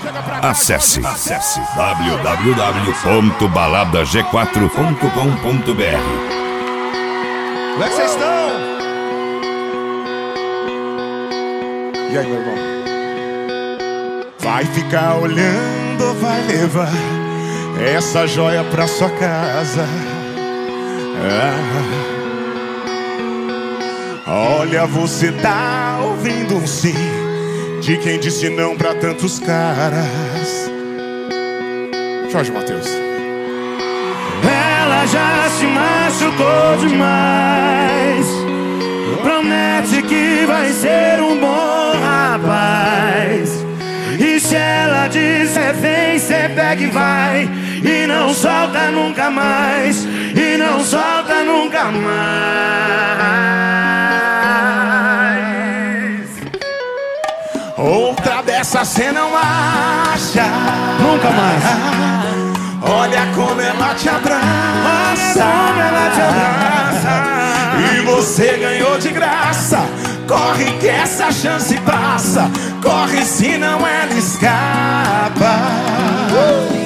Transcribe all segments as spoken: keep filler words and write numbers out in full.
Acesse, acesse w w w ponto balada g quatro ponto com ponto b r. Como é que vocês estão? E aí, meu irmão? Vai ficar olhando ou vai levar essa joia pra sua casa? Ah. Olha, você tá ouvindo um sim de quem disse não pra tantos caras. Jorge Mateus. Ela já se machucou demais, promete que vai ser um bom rapaz. E se ela disser vem, cê pega e vai, e não solta nunca mais, e não solta nunca mais. Outra dessa cê não acha Nunca mais. Olha como ela te abraça, Como ela te abraça. e você ganhou de graça. Corre que essa chance passa, corre senão ela escapa. uh!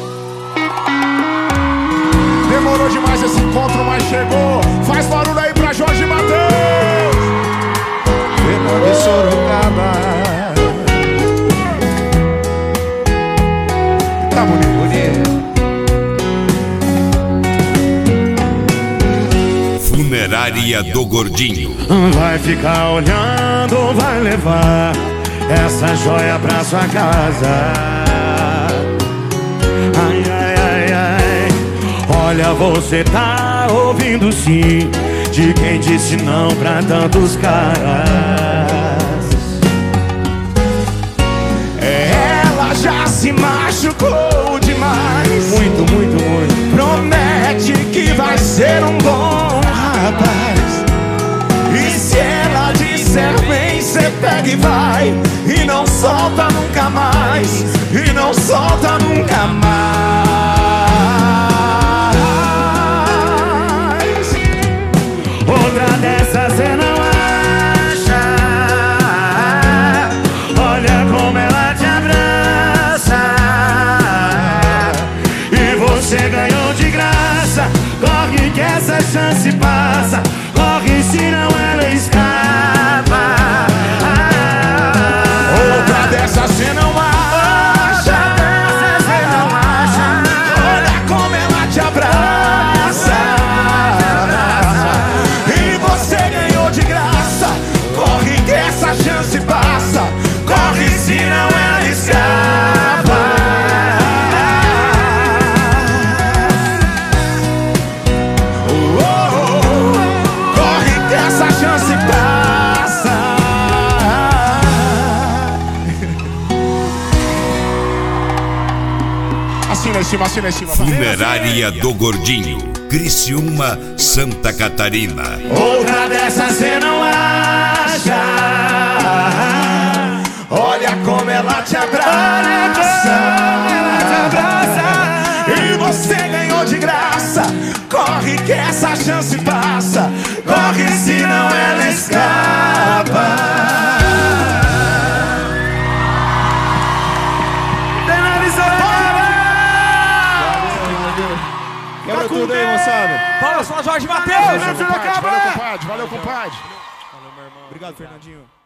Demorou demais esse encontro, mas chegou. Faz barulho aí pra Jorge Mateus. Fernando de Sorocaba. Tá bonito, bonito. Funerária do Gordinho. Vai ficar olhando, vai levar essa joia pra sua casa. Ai, ai, ai, ai. Olha, você tá ouvindo sim de quem disse não pra tantos caras. Ela já se machucou demais, Muito, muito, muito. promete que vai ser um bom rapaz. E se ela disser vem, cê pega e vai, e não solta nunca mais, e não solta nunca mais. Outra dessas cê não acha. Olha como ela te abraça, e você ganhou de graça. Corre que essa chance passa, corre senão ela escapa. Outra dessa cê não acha, Cê não acha. olha como ela te abraça, e você ganhou de graça. Corre que essa chance passa, corre senão ela escapa. Oh, oh, oh. Corre que essa chance passa. Assina em cima, assina em cima. Funerária do Gordinho. Criciúma, Santa Catarina. Outra dessas cê não acha. Olha como ela te abraça, Ela te abraça. e você ganhou de graça. Corre que essa chance passa, corre senão ela escapa. Quebra tudo aí, moçada. Fala só, Jorge Mateus! Valeu, compadre. Valeu, compadre. Valeu, compadre. Obrigado, Fernandinho.